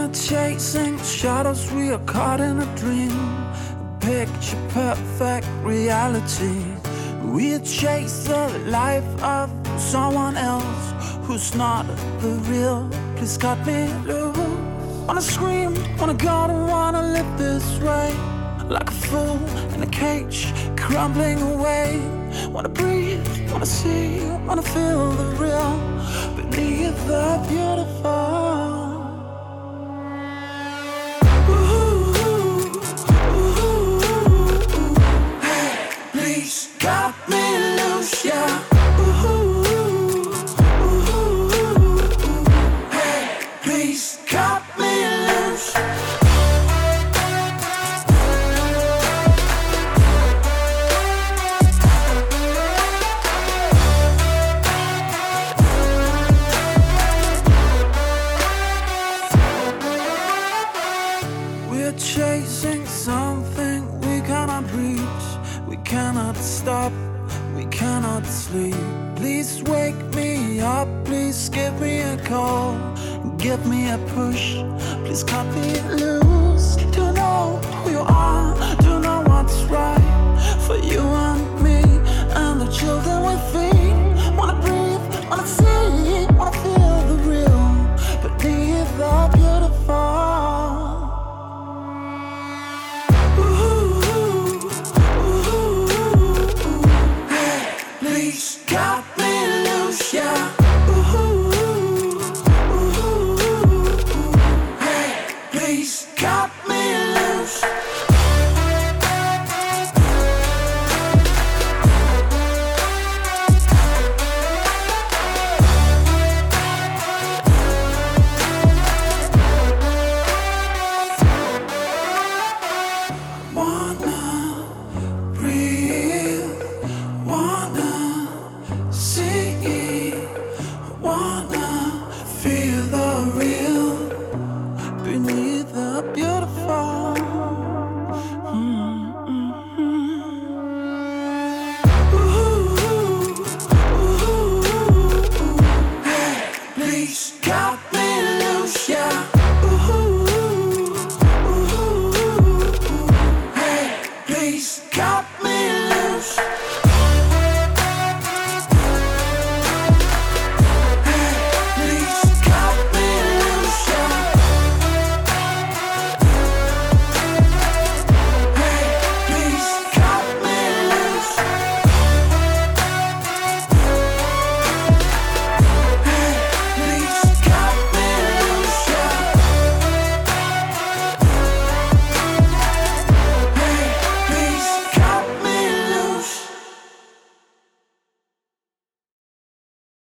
chasing shadows, we are caught in a dream, a picture perfect reality. We chase the life of someone else who's not the real. Please cut me loose. Wanna scream, wanna go, don't wanna live this way, like a fool in a cage, crumbling away. Wanna breathe, wanna see, wanna feel the real beneath the beautiful. Got me loose, yeah. Hey, please cut me loose. We're chasing something we cannot reach. We cannot stop, we cannot sleep. Please wake me up, please give me a call, give me a push, please cut me loose. To know who you are, to know what's right for you and me and the children we feed. Wanna breathe, wanna see, wanna feel the real beneath the beautiful. Please got